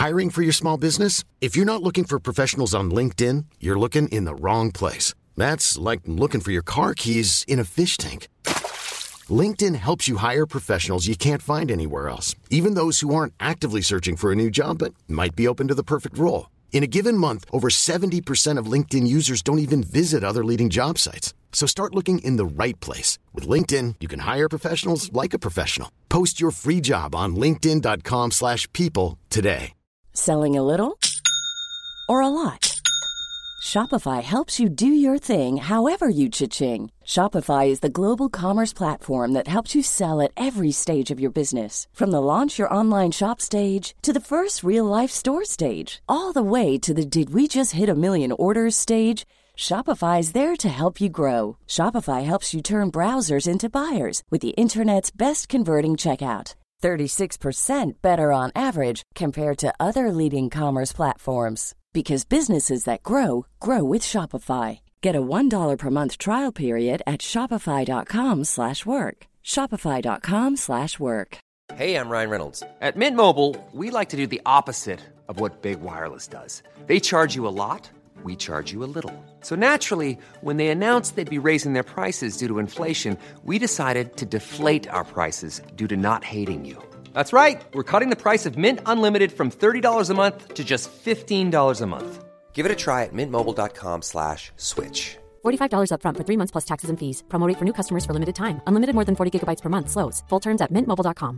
Hiring for your small business? If you're not looking for professionals on LinkedIn, you're looking in the wrong place. That's like looking for your car keys in a fish tank. LinkedIn helps you hire professionals you can't find anywhere else, even those who aren't actively searching for a new job but might be open to the perfect role. In a given month, over 70% of LinkedIn users don't even visit other leading job sites. So start looking in the right place. With LinkedIn, you can hire professionals like a professional. Post your free job on linkedin.com/people today. Selling a little or a lot? Shopify helps you do your thing however you cha-ching. Shopify is the global commerce platform that helps you sell at every stage of your business. From the launch your online shop stage to the first real-life store stage, all the way to the did we just hit a million orders stage. Shopify is there to help you grow. Shopify helps you turn browsers into buyers with the internet's best converting checkout. 36% better on average compared to other leading commerce platforms. Because businesses that grow, grow with Shopify. Get a $1 per month trial period at shopify.com/work. Shopify.com/work. Hey, I'm Ryan Reynolds. At Mint Mobile, we like to do the opposite of what Big Wireless does. They charge you a lot, we charge you a little. So naturally, when they announced they'd be raising their prices due to inflation, we decided to deflate our prices due to not hating you. That's right. We're cutting the price of Mint Unlimited from $30 a month to just $15 a month. Give it a try at mintmobile.com/switch. $45 up front for 3 months plus taxes and fees. Promo rate for new customers for limited time. Unlimited more than 40 gigabytes per month. Slows full terms at mintmobile.com.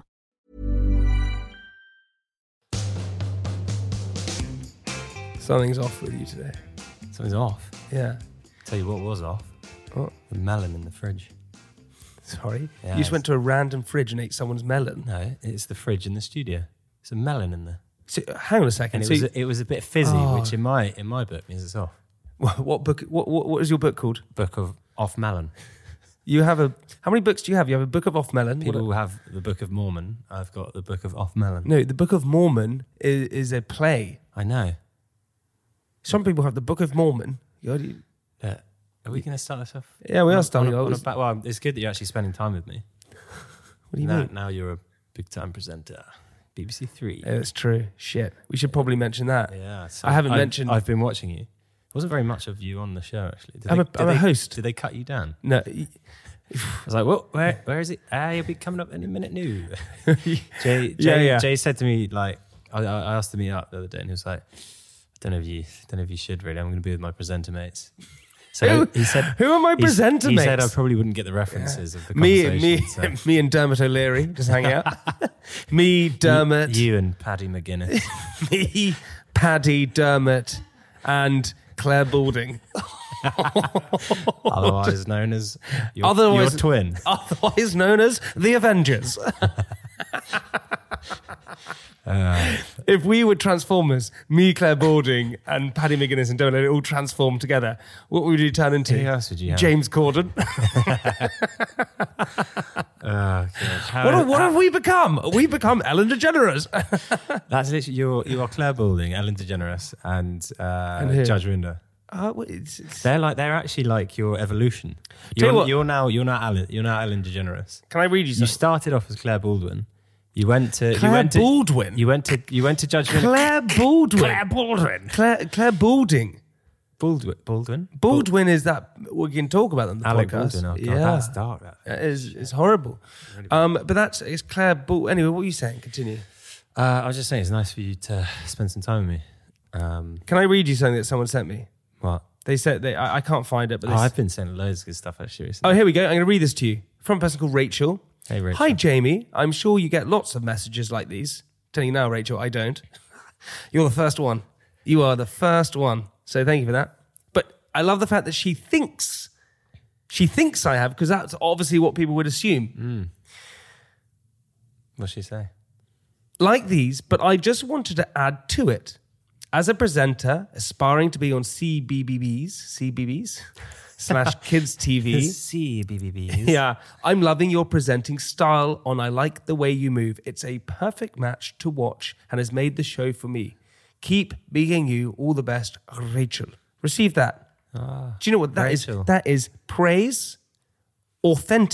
Something's off with you today. Something's off? Yeah. Tell you what was off. What? The melon in the fridge. Sorry? Yeah, You just went to a random fridge and ate someone's melon? No, it's the fridge in the studio. There's a melon in there. So, hang on a second. And it was a bit fizzy, which in my book means it's off. What book? What is your book called? Book of Off Melon. You have how many books do you have? You have a Book of Off Melon. People have the Book of Mormon. I've got the Book of Off Melon. No, the Book of Mormon is a play. I know. Some people have the Book of Mormon. Yeah. Are we going to start this off? Yeah, we are starting off. Well, it's good that you're actually spending time with me. What do you mean? Now you're a big-time presenter. BBC Three. Yeah, that's true. Shit. We should probably mention that. Yeah. So I haven't mentioned... I've been watching you. There wasn't very much of you on the show, actually. I'm a host. Did they cut you down? No. I was like, well, where is it? You'll be coming up any minute new. Jay said to me, like, I asked him to meet up the other day, and he was like, I don't know if you should really. I'm going to be with my presenter mates. So he said, "Who are my presenter mates?" He said I probably wouldn't get the references of the conversation. Me and Dermot O'Leary just hang out. Me, Dermot, you and Paddy McGuinness. Me, Paddy, Dermot, and Claire Balding. Otherwise known as your twin. Otherwise known as the Avengers. If we were Transformers, me, Claire Balding, and Paddy McGuinness and Donald all transformed together, what would you turn into? Who else would you have? James Corden. What have we become? We become Ellen DeGeneres. That's literally you are Claire Balding, Ellen DeGeneres, and Judge Rinder. They're actually like your evolution. You're now Ellen DeGeneres. Can I read you something? You started off as Claire Baldwin. You went to Baldwin. You went to Judge Rinder. Claire Baldwin. Claire Balding. Baldwin. Baldwin is that we can talk about on the Alec podcast. Baldwin. Oh God, that's dark. It's horrible. But it's Claire Baldwin. Anyway, what were you saying? Continue. I was just saying it's nice for you to spend some time with me. Can I read you something that someone sent me? What? They said I can't find it, but I've been saying loads of good stuff actually recently. Oh, here we go. I'm going to read this to you from a person called Rachel. Hey, Rachel. Hi, Jamie. I'm sure you get lots of messages like these. Telling you now, Rachel, I don't. You're the first one. You are the first one. So thank you for that. But I love the fact that she thinks I have, because that's obviously what people would assume. What'd she say? Like these, but I just wanted to add to it. As a presenter, aspiring to be on CBBS / Kids TV. CBBS. Yeah, I'm loving your presenting style on I Like the Way You Move. It's a perfect match to watch and has made the show for me. Keep being you. All the best, Rachel. Receive that. Do you know what that is? Rachel. That is praise, authentic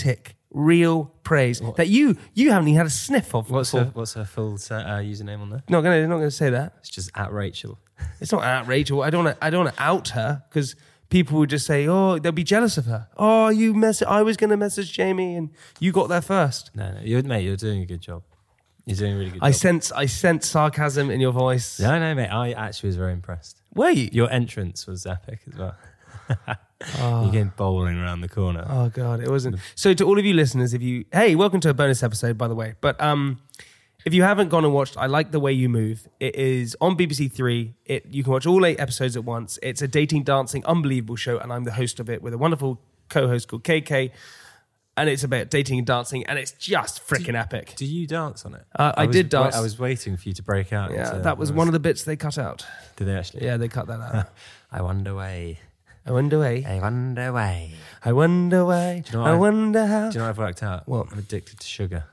real praise that you haven't even had a sniff of. What's before. her full username on there? Not gonna say that. It's just @Rachel. It's not at Rachel. I don't want to out her because people would just say, "Oh, they'll be jealous of her." Oh, I was going to message Jamie, and you got there first. No, you're doing a good job. You're doing a really good job. I sense sarcasm in your voice. No, mate. I actually was very impressed. Were you? Your entrance was epic as well. You're getting bowling around the corner. Oh God, it wasn't. So to all of you listeners, hey, welcome to a bonus episode, by the way. But if you haven't gone and watched I Like the Way You Move, it is on BBC Three. You can watch all 8 episodes at once. It's a dating, dancing, unbelievable show, and I'm the host of it with a wonderful co-host called KK. And it's about dating and dancing, and it's just freaking epic. Do you dance on it? I did dance. I was waiting for you to break out. Yeah, that was one of the bits they cut out. Did they actually? Yeah, they cut that out. I wonder why. I wonder why. I wonder why. I wonder why. Do you know I wonder how. Do you know what I've worked out? What? I'm addicted to sugar.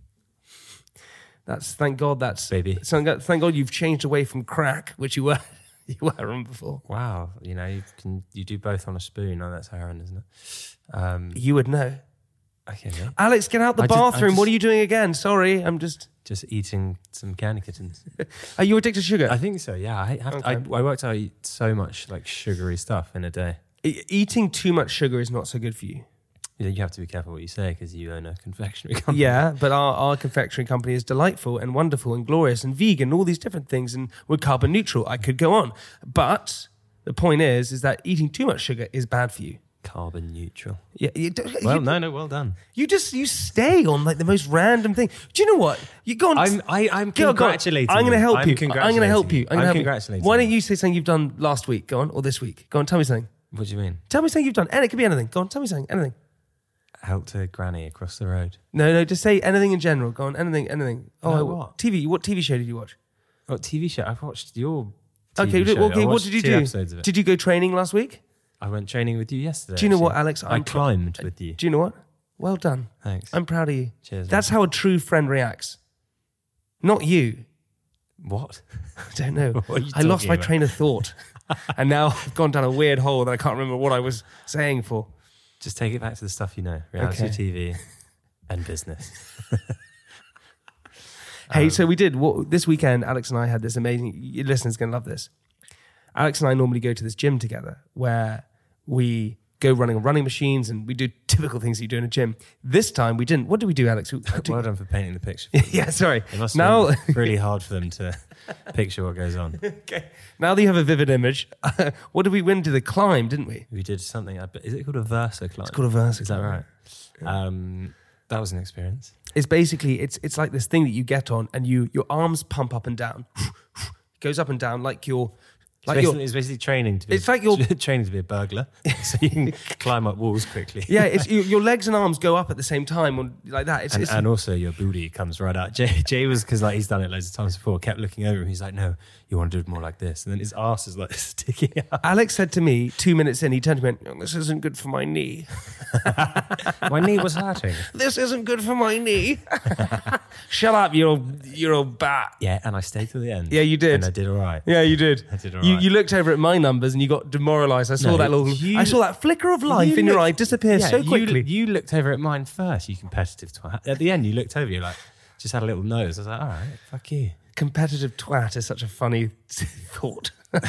Thank God baby. Thank God you've changed away from crack, which you were on before. Wow, you do both on a spoon. Oh, that's heroin, isn't it? You would know. Okay, mate. Alex, get out the bathroom. What are you doing again? Sorry, I'm just eating some candy kittens. Are you addicted to sugar? I think so. Yeah, I worked out I eat so much like sugary stuff in a day. Eating too much sugar is not so good for you. You have to be careful what you say because you own a confectionery company. Yeah, but our confectionery company is delightful and wonderful and glorious and vegan, all these different things, and we're carbon neutral. I could go on. But the point is that eating too much sugar is bad for you. Carbon neutral. Yeah. Well done. You stay on like the most random thing. Do you know what? You go on. I'm congratulating you. I'm going to help you. I'm going to help you. I'm congratulating you. Why don't you say something you've done last week? Go on, or this week. Go on, tell me something. What do you mean? Tell me something you've done. And it could be anything. Go on, tell me something. Anything. Helped a granny across the road. No, just say anything in general. Go on, anything. Oh, what? TV. What TV show did you watch? What TV show? I've watched your TV show. Okay, what did you do? Episodes of it. Did you go training last week? I went training with you yesterday. Do you know what, Alex? I climbed with you. Do you know what? Well done. Thanks. I'm proud of you. Cheers. That's how a true friend reacts. Not you. What? I don't know. What are you I lost my talking about? train of thought. And now I've gone down a weird hole that I can't remember what I was saying for. Just take it back to the stuff you know. Reality TV and business. Hey, so we did. This weekend, Alex and I had this amazing... Your listeners are going to love this. Alex and I normally go to this gym together where we go running on running machines and we do typical things that you do in a gym. This time we didn't. What did we do, Alex? Well done for painting the picture. Yeah, sorry. It must be really hard for them to picture what goes on. Okay. Now that you have a vivid image, what did we win to the climb, didn't we? We did something. Is it called a Versa climb? It's called a Versa Is that climb. right? That was an experience. It's basically, it's like this thing that you get on and your arms pump up and down. It goes up and down like you're... It's basically training to be. It's like you're training to be a burglar, so you can climb up walls quickly. Yeah, it's your legs and arms go up at the same time, like that. And also your booty comes right out. Jay was because he's done it loads of times before. Kept looking over him. He's like, "No, you want to do it more like this." And then his ass is like sticking out. Alex said to me 2 minutes in, he turned to me and went, "This isn't good for my knee." My knee was hurting. This isn't good for my knee. Shut up, you old bat. Yeah, and I stayed till the end. Yeah, you did. And I did all right. Yeah, you did. I did all right. You looked over at my numbers and you got demoralised. I saw I saw that flicker of life in your eye disappear so quickly. You looked over at mine first, you competitive twat. At the end, you looked over, you're like, just had a little nose. I was like, all right, fuck you. Competitive twat is such a funny thought.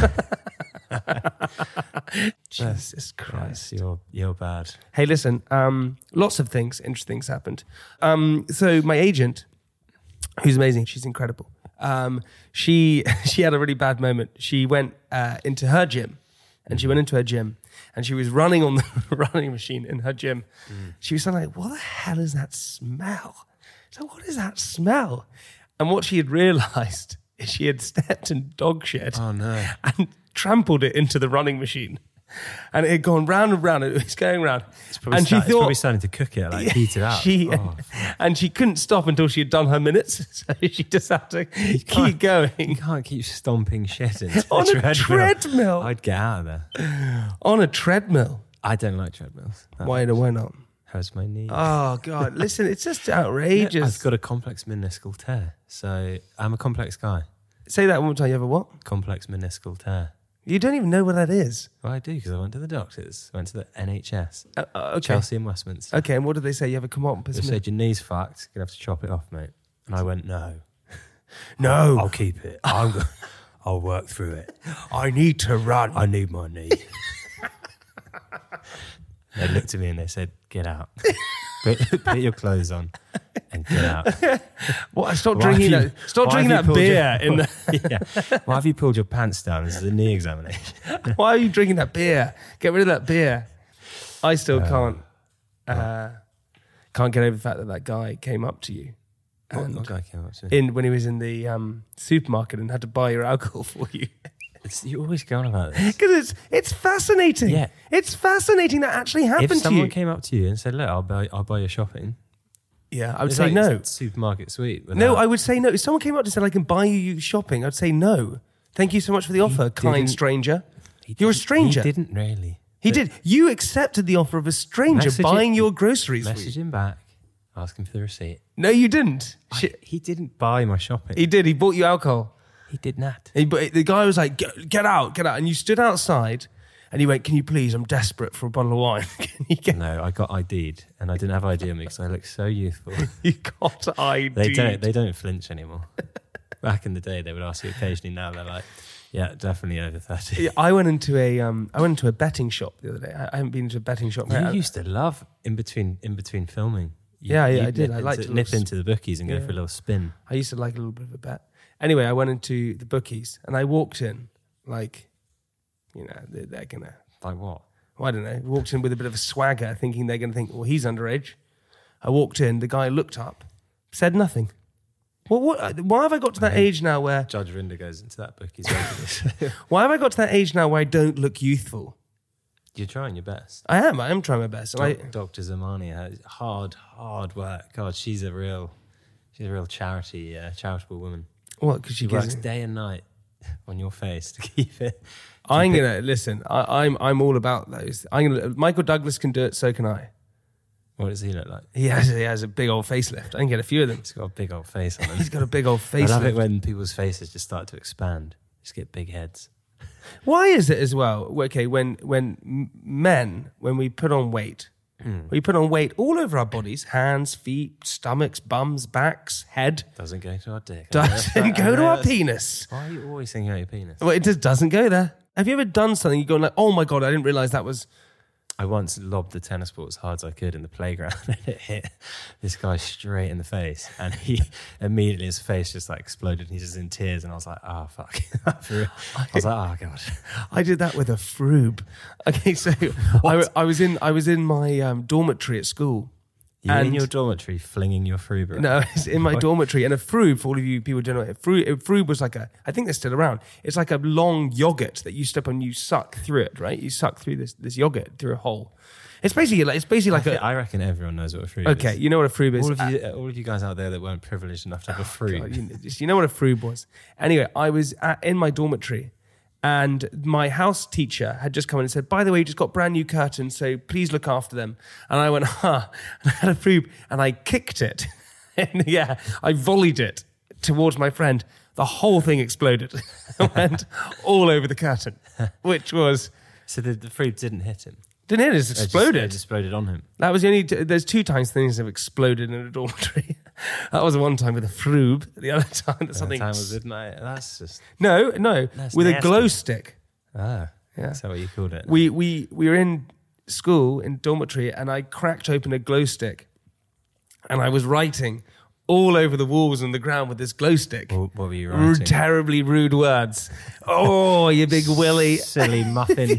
Jesus Christ. Yes, you're bad. Hey, listen, lots of interesting things happened. So my agent, who's amazing, she's incredible. She had a really bad moment. She went into her gym, and she was running on the running machine in her gym. She was suddenly like, "What the hell is that smell?" So what is that smell? And what she had realised is she had stepped in dog shit. Oh no! And trampled it into the running machine. And it had gone round and round. It was going round. It's probably starting to cook it, like heat it up. And she couldn't stop until she had done her minutes. So she just had to keep going. You can't keep stomping shit into on a treadmill. I'd get out of there. On a treadmill. I don't like treadmills. Why not? Hurts my knee. Oh, God. Listen, it's just outrageous. I've got a complex meniscal tear. So I'm a complex guy. Say that one more time. You have a what? Complex meniscal tear. You don't even know what that is. Well, I do, because I went to the doctors. I went to the NHS. Okay. Chelsea and Westminster. Okay, and what did they say? You have a They said, your knee's fucked. You're going to have to chop it off, mate. And I went, no. No. I'll keep it. I'll work through it. I need to run. I need my knee. They looked at me and they said, get out. Put your clothes on and get out. What? Stop drinking that beer. Why have you pulled your pants down? This is a knee examination. Why are you drinking that beer? Get rid of that beer. I still can't get over the fact that guy came up to you. What guy came up to me? When he was in the supermarket and had to buy your alcohol for you. You always go on about this. Because it's fascinating. Yeah. It's fascinating that actually happened to you. If someone came up to you and said, look, I'll buy your shopping. Yeah, I would say no. Supermarket sweet. No, I would say no. If someone came up and said, I can buy you shopping, I'd say no. Thank you so much for the offer, kind stranger. You're a stranger. He didn't really. He did. You accepted the offer of a stranger buying your groceries. Message him back. Ask him for the receipt. No, you didn't. He didn't buy my shopping. He did. He bought you alcohol. He did not. But the guy was like, get out. And you stood outside and he went, can you please, I'm desperate for a bottle of wine. Can you get... No, I got ID'd and I didn't have ID on me because I look so youthful. You got ID'd. They don't flinch anymore. Back in the day, they would ask you occasionally. Now they're like, yeah, definitely over 30. Yeah, I went into a betting shop the other day. I haven't been to a betting shop. You used to love in between filming. I did. I liked to nip into the bookies and go for a little spin. I used to like a little bit of a bet. Anyway, I went into the bookies and I walked in like, they're going to... Like what? Well, I don't know. Walked in with a bit of a swagger thinking they're going to think, well, he's underage. I walked in, the guy looked up, said nothing. Why have I got to that age now where... Judge Rinder goes into that bookies regularly. Why have I got to that age now where I don't look youthful? You're trying your best. I am trying my best. Dr. Zamani has hard work. God, she's a real charitable woman. What? Because she works day and night on your face to keep it. I'm gonna listen. I'm all about those. Michael Douglas can do it. So can I. What does he look like? He has a big old facelift. I can get a few of them. He's got a big old face on him. He's got a big old facelift. I love it when people's faces just start to expand. Just get big heads. Why is it as well? Okay, when we put on weight, we put on weight all over our bodies: hands, feet, stomachs, bums, backs, head. Doesn't go to our dick. Doesn't go to our penis. Why are you always thinking about your penis? Well, it just doesn't go there. Have you ever done something you go like, oh my God, I didn't realise that was... I once lobbed the tennis ball as hard as I could in the playground and it hit this guy straight in the face. And he immediately, his face just like exploded and he's just in tears. And I was like, oh, fuck. I was like, oh, God. I did that with a froob. Okay, so I was in my dormitory at school. You were in your dormitory flinging your froob around? No, it's in my dormitory. And a froob, for all of you people who don't know, a froob was like I think they're still around. It's like a long yogurt that you step on, you suck through it, right? You suck through this yogurt through a hole. It's basically like I reckon everyone knows what a froob is. Okay, you know what a froob is. All of you guys out there that weren't privileged enough to have a froob. God, you know what a froob was. Anyway, I was in my dormitory. And my house teacher had just come in and said, by the way, you just got brand new curtains, so please look after them. And I went, and I had a froob, and I kicked it. And I volleyed it towards my friend. The whole thing exploded. It went all over the curtain, which was... So the froob didn't hit him? Didn't hit, it exploded. It exploded on him. That was the only... There's 2 times things have exploded in a dormitory. That was one time with a froob. The other time that something... The time was midnight. That's just... No, that's with nasty. A glow stick. Ah, yeah. Is that what you called it? We were in school, in dormitory, and I cracked open a glow stick. And I was writing all over the walls and the ground with this glow stick. What were you writing? Terribly rude words. Oh, you big willy. Silly muffin.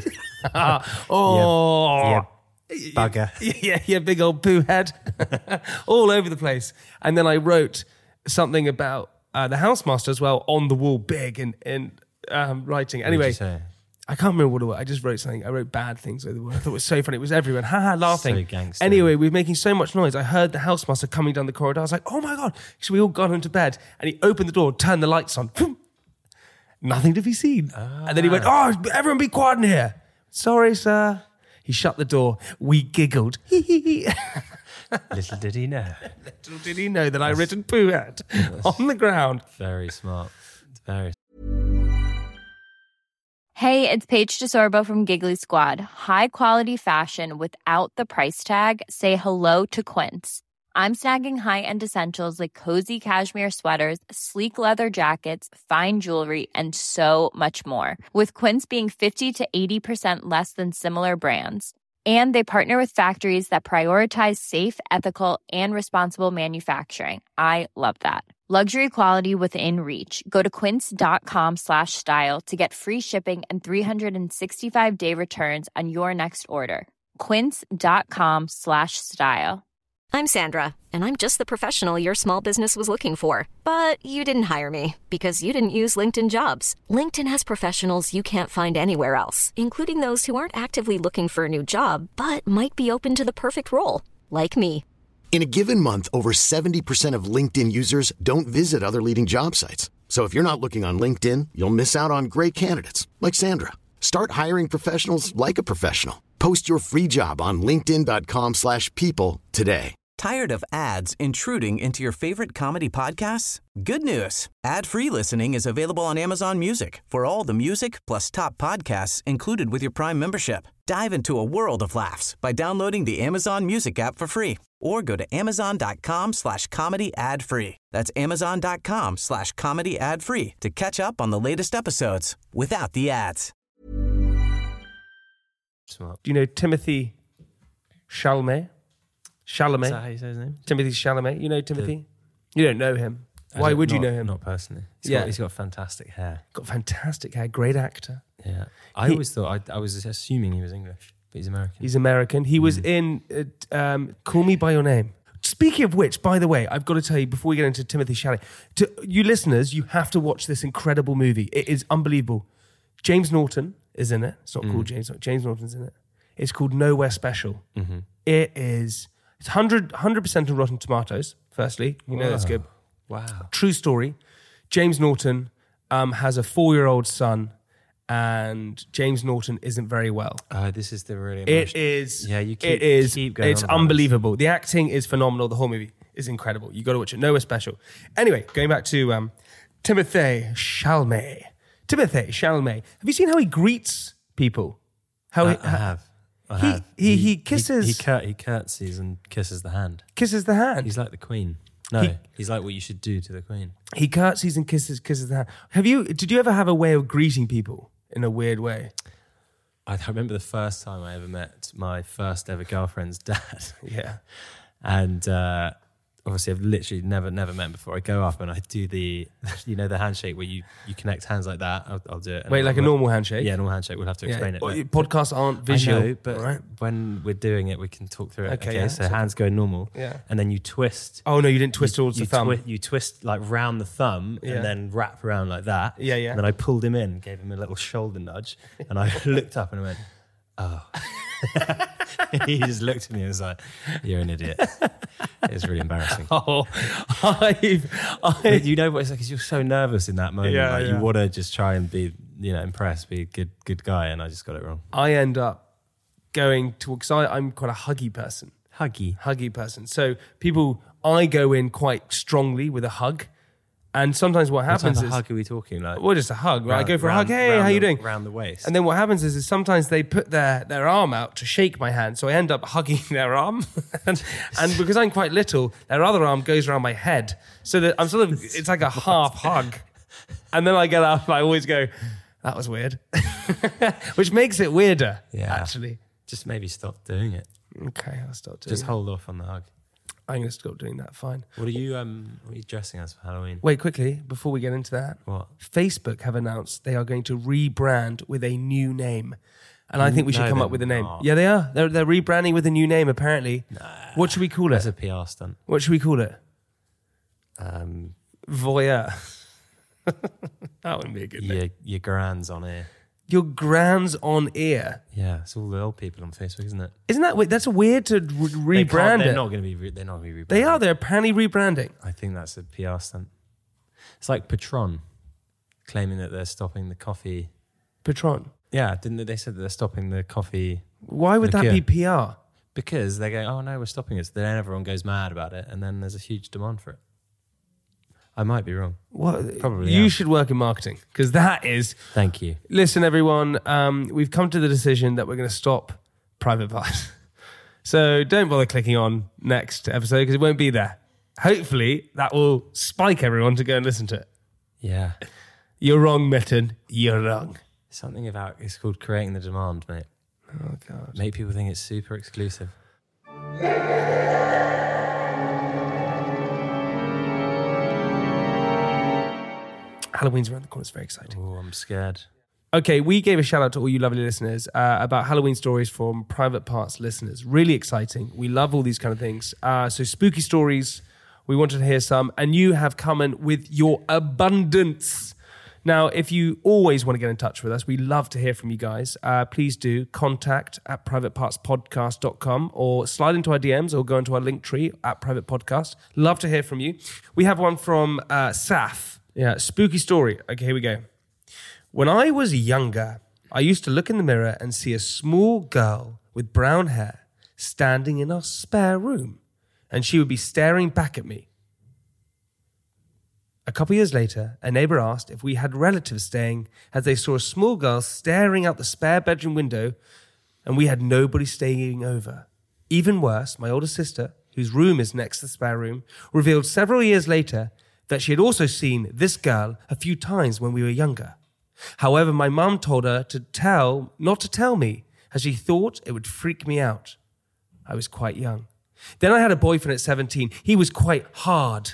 Oh... Yeah. Bugger. Yeah, big old poo head. All over the place. And then I wrote something about the housemaster as well on the wall, big in writing. Anyway, what did you say? I can't remember what it was. I just wrote something. I wrote bad things over the wall. I thought it was so funny. It was everyone, laughing. So gangster. Anyway, we were making so much noise. I heard the housemaster coming down the corridor. I was like, oh my God. So we all got into bed. And he opened the door, turned the lights on. Nothing to be seen. And then he went, oh, everyone be quiet in here. Sorry, sir. He shut the door. We giggled. Little did he know. Little did he know that I written poo head on the ground. Very smart. Very. Hey, it's Paige DeSorbo from Giggly Squad. High quality fashion without the price tag. Say hello to Quince. I'm snagging high-end essentials like cozy cashmere sweaters, sleek leather jackets, fine jewelry, and so much more. With Quince being 50 to 80% less than similar brands. And they partner with factories that prioritize safe, ethical, and responsible manufacturing. I love that. Luxury quality within reach. Go to quince.com/style to get free shipping and 365-day returns on your next order. Quince.com/style. I'm Sandra, and I'm just the professional your small business was looking for. But you didn't hire me because you didn't use LinkedIn Jobs. LinkedIn has professionals you can't find anywhere else, including those who aren't actively looking for a new job, but might be open to the perfect role, like me. In a given month, over 70% of LinkedIn users don't visit other leading job sites. So if you're not looking on LinkedIn, you'll miss out on great candidates like Sandra. Start hiring professionals like a professional. Post your free job on linkedin.com/people today. Tired of ads intruding into your favorite comedy podcasts? Good news. Ad-free listening is available on Amazon Music for all the music plus top podcasts included with your Prime membership. Dive into a world of laughs by downloading the Amazon Music app for free or go to amazon.com/comedy ad-free. That's amazon.com/comedy ad-free to catch up on the latest episodes without the ads. Do you know Timothy Chalamet? Is that how you say his name? Timothy Chalamet. You know Timothy? You don't know him. Why would you know him? Not personally. He's got fantastic hair. Got fantastic hair. Great actor. Yeah. I always thought, I was assuming he was English, but he's American. He's American. He was in Call Me By Your Name. Speaking of which, by the way, I've got to tell you, before we get into Timothy Chalamet, to you listeners, you have to watch this incredible movie. It is unbelievable. James Norton is in it. It's not called James Norton. James Norton's in it. It's called Nowhere Special. Mm-hmm. It is... It's 100% on Rotten Tomatoes, firstly. You know that's good. Wow. True story. James Norton has a 4-year-old son, and James Norton isn't very well. This is the really emotional... It is. Yeah, you keep, it is. Keep going it's unbelievable. The acting is phenomenal. The whole movie is incredible. You got to watch it. Nowhere Special. Anyway, going back to Timothy Chalamet. Timothy Chalamet. Have you seen how he greets people? I have. He kisses... He curtsies and kisses the hand. Kisses the hand. He's like the Queen. No, he's like what you should do to the Queen. He curtsies and kisses the hand. Did you ever have a way of greeting people in a weird way? I remember the first time I ever met my first ever girlfriend's dad. Yeah. And obviously I've literally never met him before. I go up and I do the handshake where you connect hands like that. I'll do it. Wait, like a normal handshake? Yeah, normal handshake. We'll have to explain it. Podcasts aren't visual. I know, but right? when we're doing it, we can talk through it. Okay, so hands go normal. Yeah. And then you twist. Oh, no, you didn't twist towards the thumb. You twist like round the thumm and then wrap around like that. Yeah, yeah. And then I pulled him in, gave him a little shoulder nudge, and I looked up and I went, oh. He just looked at me and was like, you're an idiot. It was really embarrassing. Oh, you know what it's like, because you're so nervous in that moment. You want to just try and be, impressed, be a good guy, and I just got it wrong. I end up going to, because I'm quite a huggy person. Huggy person. So I go in quite strongly with a hug. And sometimes what happens is... What type of hug are we talking like? Well, just a hug. Right? I go for a hug. Hey, how you doing? Round the waist. And then what happens is sometimes they put their arm out to shake my hand. So I end up hugging their arm. and because I'm quite little, their other arm goes around my head. So that I'm sort of... It's like a half hug. And then I get up and I always go, that was weird. Which makes it weirder, actually. Just maybe stop doing it. Okay, I'll stop doing it. Just hold off on the hug. I'm going to stop doing that, fine. What are you dressing as for Halloween? Wait, quickly, before we get into that. What? Facebook have announced they are going to rebrand with a new name. And I think we should come up with a name. Not. Yeah, they are. They're rebranding with a new name, apparently. Nah, what should we call it? That's a PR stunt. What should we call it? Voyeur. That wouldn't be a good name. Your grand's on here. Your grand's on ear. Yeah, it's all the old people on Facebook, isn't it? Isn't that weird? That's weird to rebrand They're it. not going to be rebranding. They are. They're apparently rebranding. I think that's a PR stunt. It's like Patron claiming that they're stopping the coffee. Patron? Yeah, didn't they said that they're stopping the coffee? Why would that be PR? Because they're going, oh no, we're stopping it. So then everyone goes mad about it, and then there's a huge demand for it. I might be wrong. What? Probably. You should work in marketing because that is. Thank you. Listen, everyone. We've come to the decision that we're going to stop Private Parts. So don't bother clicking on next episode because it won't be there. Hopefully that will spike everyone to go and listen to it. Yeah. You're wrong, Mitten. You're wrong. Something about it's called creating the demand, mate. Oh God. Make people think it's super exclusive. Halloween's around the corner. It's very exciting. Oh, I'm scared. Okay, we gave a shout out to all you lovely listeners about Halloween stories from Private Parts listeners. Really exciting. We love all these kind of things. So spooky stories, we wanted to hear some, and you have come in with your abundance. Now, if you always want to get in touch with us, we love to hear from you guys. Please do contact at privatepartspodcast.com or slide into our DMs or go into our link tree at Private Podcast. Love to hear from you. We have one from Saf. Yeah, spooky story. Okay, here we go. When I was younger, I used to look in the mirror and see a small girl with brown hair standing in our spare room, and she would be staring back at me. A couple years later, a neighbour asked if we had relatives staying as they saw a small girl staring out the spare bedroom window and we had nobody staying over. Even worse, my older sister, whose room is next to the spare room, revealed several years later that she had also seen this girl a few times when we were younger. However, my mum told her not to tell me, as she thought it would freak me out. I was quite young. Then I had a boyfriend at 17. He was quite hard.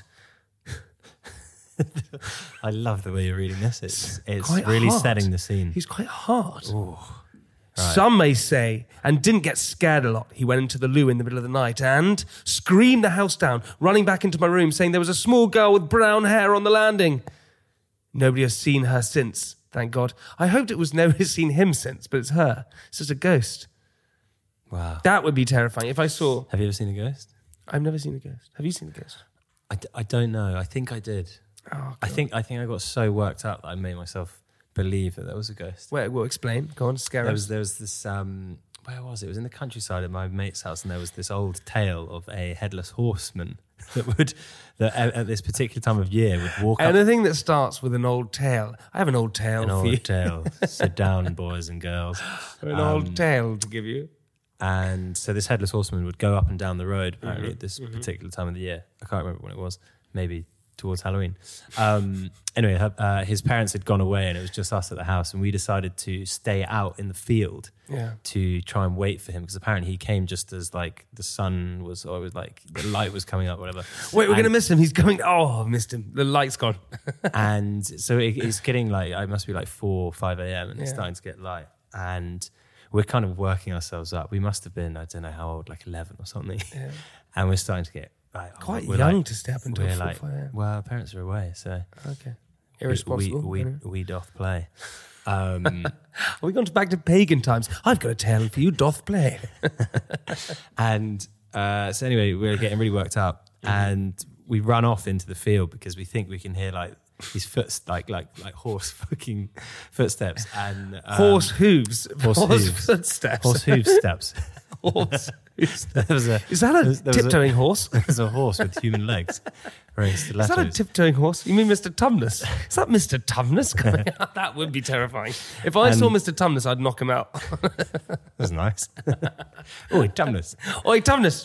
I love the way you're reading this. It's quite really hard. setting the scene. He's quite hard. Ooh, right. Some may say, and didn't get scared a lot. He went into the loo in the middle of the night and screamed the house down, running back into my room, saying there was a small girl with brown hair on the landing. Nobody has seen her since, thank God. I hoped it was nobody's seen him since, but it's her. It's just a ghost. Wow. That would be terrifying. If I saw... Have you ever seen a ghost? I've never seen a ghost. Have you seen a ghost? I don't know. I think I did. Oh, I think I got so worked up that I made myself believe that there was a ghost. Wait, well, explain. Go on, scare us. There was this, where was it? It was in the countryside at my mate's house, and there was this old tale of a headless horseman that at this particular time of year would walk up. Anything that starts with an old tale. I have an old tale An for you. old tale. Sit down, boys and girls. An old tale to give you. And so this headless horseman would go up and down the road, apparently, at this particular time of the year. I can't remember when it was. Maybe towards Halloween. Anyway, his parents had gone away and it was just us at the house, and we decided to stay out in the field to try and wait for him, because apparently he came just as like the sun was, or it was like the light was coming up, whatever. Wait, we're going to miss him. He's coming. Oh, I missed him. The light's gone. And so it's getting like, it must be like 4 or 5 a.m. and it's starting to get light. And we're kind of working ourselves up. We must have been, I don't know how old, like 11 or something. Yeah. And we're starting to get quite young to step into a 4 or 5 a.m. Well, our parents are away, so okay, irresponsible. We doth play. Are we gone back to pagan times? I've got a tale for you, doth play. And so anyway, we're getting really worked up, and we run off into the field because we think we can hear like these like horse fucking footsteps and horse hooves, horse hooves. Footsteps, horse hoof steps. Horse. Is that a tiptoeing horse? There's a horse with human legs. Is that a tiptoeing horse? You mean Mr. Tumnus? Is that Mr. Tumnus coming out? That would be terrifying. If I saw Mr. Tumnus, I'd knock him out. That's nice. Oi, Tumnus. Oi, Tumnus.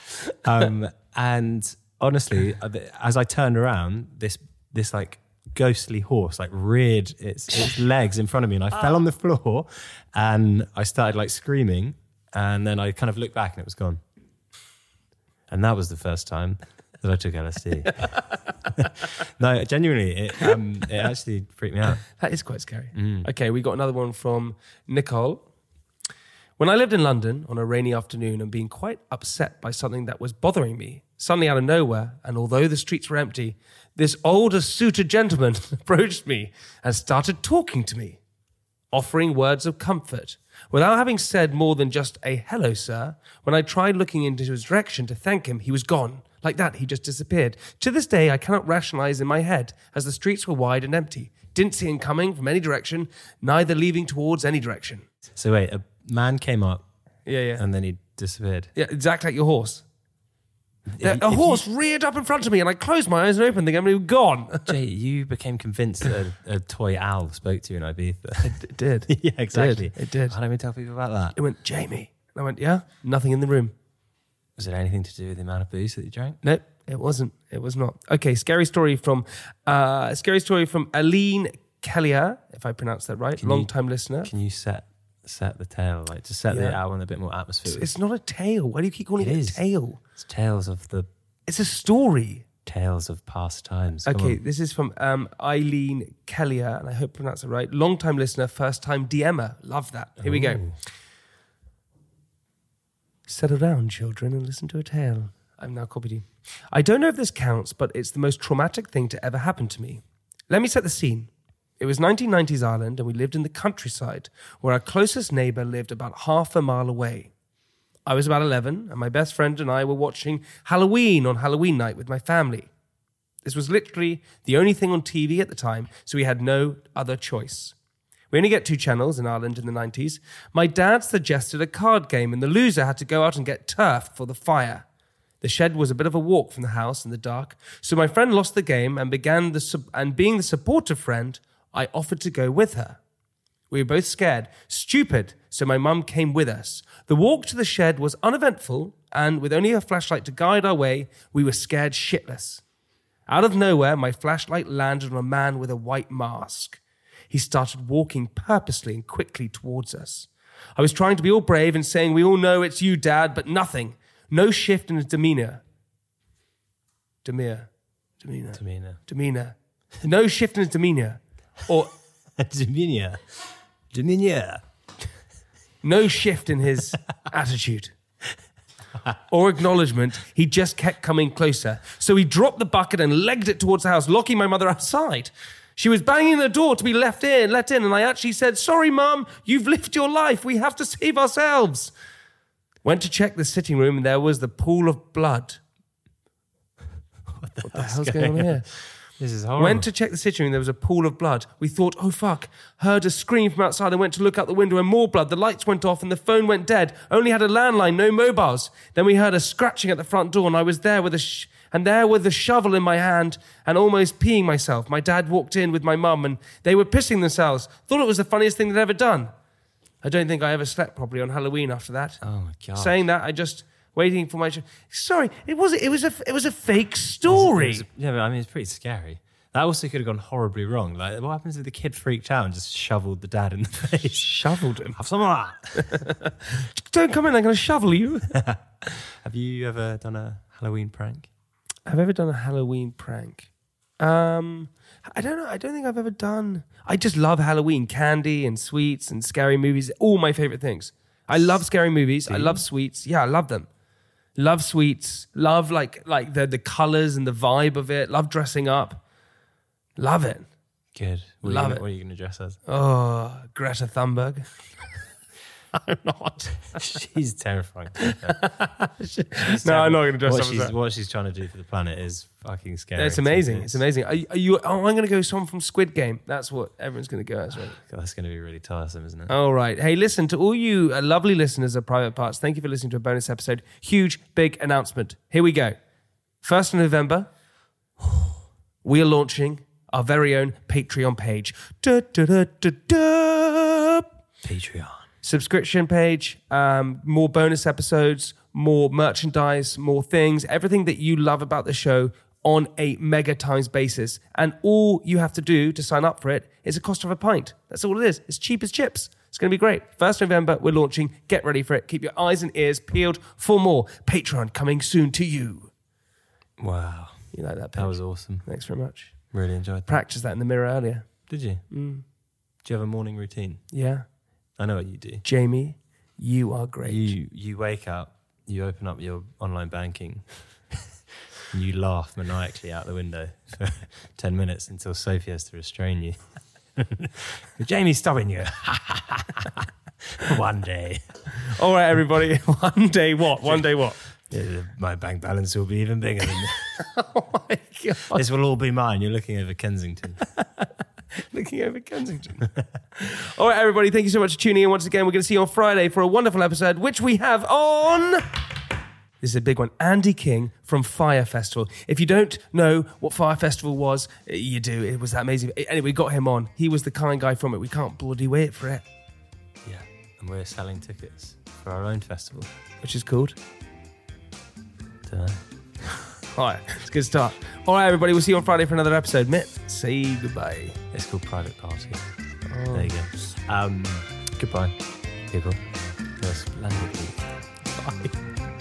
And honestly, as I turned around, this like ghostly horse like reared its legs in front of me, and I fell on the floor, and I started like screaming. And then I kind of looked back and it was gone. And that was the first time that I took LSD. No, genuinely, it actually freaked me out. That is quite scary. Okay, we got another one from Nicole. When I lived in London on a rainy afternoon and being quite upset by something that was bothering me, suddenly out of nowhere, and although the streets were empty, this older suited gentleman approached me and started talking to me, offering words of comfort. Without having said more than just a hello, sir, when I tried looking into his direction to thank him, he was gone. Like that, he just disappeared. To this day, I cannot rationalize in my head, as the streets were wide and empty. Didn't see him coming from any direction, neither leaving towards any direction. So wait, a man came up, Yeah. and then he disappeared. Yeah, exactly like your horse. A horse reared up in front of me and I closed my eyes and opened thinking I'm gone. Jay, you became convinced that a toy owl spoke to you in Ibiza. It did. Yeah, exactly. It did. Why don't we tell people about that? It went, Jamie. And I went, yeah, nothing in the room. Was it anything to do with the amount of booze that you drank? Nope, it wasn't. It was not. Okay, scary story from Aline Kellier, if I pronounced that right, long-time listener. Can you set the tale, like to set the album a bit more atmosphere? It's not a tale. Why do you keep calling it a tale? It's tales of the... It's a story. Tales of past times. Come Okay, on. this is from Eileen Kellier, and I hope I pronounced it right. Long-time listener, first-time DMer. Love that. Here we go. Settle down, children, and listen to a tale. I've now copied you. I don't know if this counts, but it's the most traumatic thing to ever happen to me. Let me set the scene. It was 1990s Ireland, and we lived in the countryside, where our closest neighbour lived about half a mile away. I was about 11, and my best friend and I were watching Halloween on Halloween night with my family. This was literally the only thing on TV at the time, so we had no other choice. We only get 2 channels in Ireland in the 90s. My dad suggested a card game, and the loser had to go out and get turf for the fire. The shed was a bit of a walk from the house in the dark, so my friend lost the game and being the supportive friend, I offered to go with her. We were both scared, stupid, so my mum came with us. The walk to the shed was uneventful, and with only a flashlight to guide our way, we were scared shitless. Out of nowhere, my flashlight landed on a man with a white mask. He started walking purposely and quickly towards us. I was trying to be all brave and saying, we all know it's you, Dad, but nothing. No shift in his demeanor. Demeanor. No shift in his demeanor. Or Demeanor. No shift in his attitude or acknowledgement. He just kept coming closer. So he dropped the bucket and legged it towards the house, locking my mother outside. She was banging the door to be let in, and I actually said, sorry, Mum, you've lived your life. We have to save ourselves. Went to check the sitting room, and there was the pool of blood. What the hell's going on here? This is horrible. Went to check the sitting room, there was a pool of blood. We thought, oh fuck. Heard a scream from outside and went to look out the window and more blood. The lights went off and the phone went dead. Only had a landline, no mobiles. Then we heard a scratching at the front door and I was there with the shovel in my hand and almost peeing myself. My dad walked in with my mum and they were pissing themselves. Thought it was the funniest thing they'd ever done. I don't think I ever slept properly on Halloween after that. Oh my God. Saying that, I just waiting for my... Sorry, it was a fake story. Yeah, but I mean, it's pretty scary. That also could have gone horribly wrong. Like, what happens if the kid freaked out and just shoveled the dad in the face? Shoveled him? Have some of that. Don't come in, I'm going to shovel you. Have you ever done a Halloween prank? Have I ever done a Halloween prank? I don't know. I don't think I've ever done... I just love Halloween. Candy and sweets and scary movies. All my favorite things. I love scary movies. I love sweets. Yeah, I love them. Love sweets. Love like the colors and the vibe of it. Love dressing up. Love it. Good. Love it. What are you going to dress as? Oh, Greta Thunberg. I'm not. She's terrifying. No, I'm not going to dress up as that. What she's trying to do for the planet is fucking scary. It's amazing. It's amazing. Are you? Oh, I'm going to go someone from Squid Game. That's what everyone's going to go as, right? That's going to be really tiresome, isn't it? All right. Hey, listen, to all you lovely listeners of Private Parts, thank you for listening to a bonus episode. Huge, big announcement. Here we go. 1st of November, we are launching our very own Patreon page. Patreon. Subscription page, more bonus episodes, more merchandise, more things, everything that you love about the show on a mega times basis. And all you have to do to sign up for it is a cost of a pint. That's all it is. It's cheap as chips. It's going to be great. 1st November, we're launching. Get ready for it. Keep your eyes and ears peeled for more. Patreon coming soon to you. Wow. You like that page? That was awesome. Thanks very much. Really enjoyed that. Practiced that in the mirror earlier. Did you? Do you have a morning routine? Yeah. I know what you do. Jamie, you are great. You wake up, you open up your online banking, and you laugh maniacally out the window for 10 minutes until Sophie has to restrain you. Jamie's stopping you. One day. All right, everybody. One day what? One day what? My bank balance will be even bigger than Oh my God. This will all be mine. You're looking over Kensington. Looking over Kensington. All right, everybody, thank you so much for tuning in once again. We're going to see you on Friday for a wonderful episode, which we have on... This is a big one. Andy King from Fire Festival. If you don't know what Fire Festival was, you do. It was amazing. Anyway, we got him on. He was the kind guy from it. We can't bloody wait for it. Yeah, and we're selling tickets for our own festival. Which is called? Dunno. All right, it's a good start. All right, everybody, we'll see you on Friday for another episode. Mitt, say goodbye. It's called Private Party. Oh. There you go. Goodbye, people. Have a splendid week. Bye.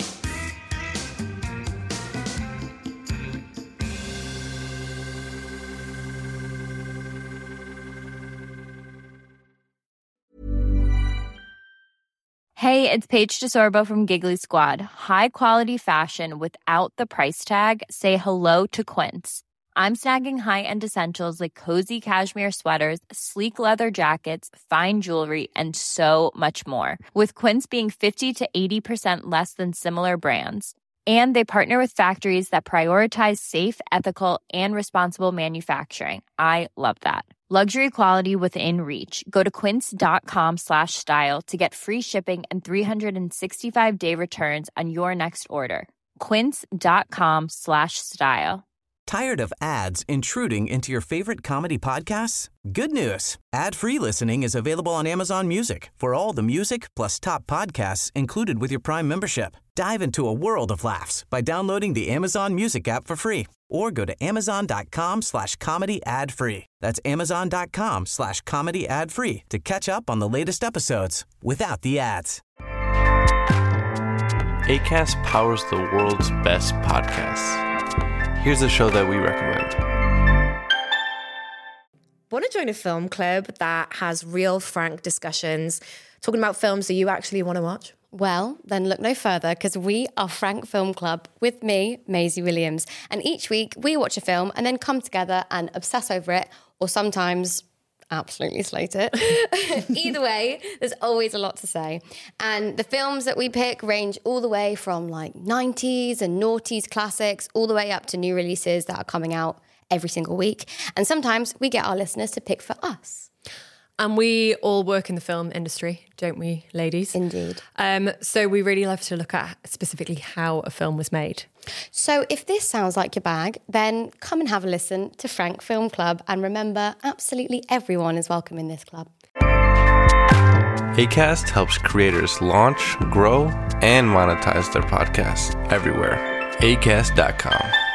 Hey, it's Paige DeSorbo from Giggly Squad. High quality fashion without the price tag. Say hello to Quince. I'm snagging high-end essentials like cozy cashmere sweaters, sleek leather jackets, fine jewelry, and so much more. With Quince being 50 to 80% less than similar brands. And they partner with factories that prioritize safe, ethical, and responsible manufacturing. I love that. Luxury quality within reach. Go to quince.com/style to get free shipping and 365-day returns on your next order. Quince.com/style. Tired of ads intruding into your favorite comedy podcasts? Good news. Ad-free listening is available on Amazon Music for all the music plus top podcasts included with your Prime membership. Dive into a world of laughs by downloading the Amazon Music app for free or go to amazon.com/comedy ad-free. That's amazon.com/comedy ad-free to catch up on the latest episodes without the ads. Acast powers the world's best podcasts. Here's a show that we recommend. Want to join a film club that has real, frank discussions, talking about films that you actually want to watch? Well, then look no further, because we are Frank Film Club with me, Maisie Williams. And each week we watch a film and then come together and obsess over it, or sometimes absolutely slate it. Either way, there's always a lot to say. And the films that we pick range all the way from like 90s and noughties classics, all the way up to new releases that are coming out every single week. And sometimes we get our listeners to pick for us. And we all work in the film industry, don't we, ladies? Indeed. So we really love to look at specifically how a film was made. So if this sounds like your bag, then come and have a listen to Frank Film Club. And remember, absolutely everyone is welcome in this club. Acast helps creators launch, grow, and monetize their podcasts everywhere. Acast.com.